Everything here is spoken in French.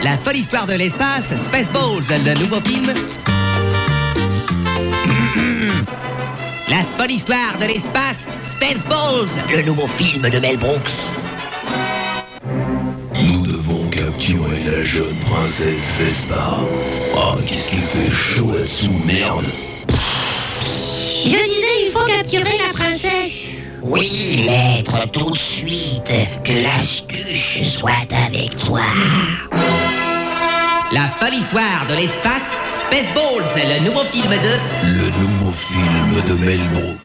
La folle histoire de l'espace, Spaceballs, le nouveau film. La folle histoire de l'espace, Spaceballs, le nouveau film de Mel Brooks. Nous devons capturer la jeune princesse Vespa. Oh, qu'est-ce qu'il fait chaud là-dessous, merde. Je disais, il faut capturer la princesse. Oui, maître, tout de suite. Que l'astuce soit avec toi. La folle histoire de l'espace, Spaceballs, le nouveau film de... Le nouveau film de Mel Brooks.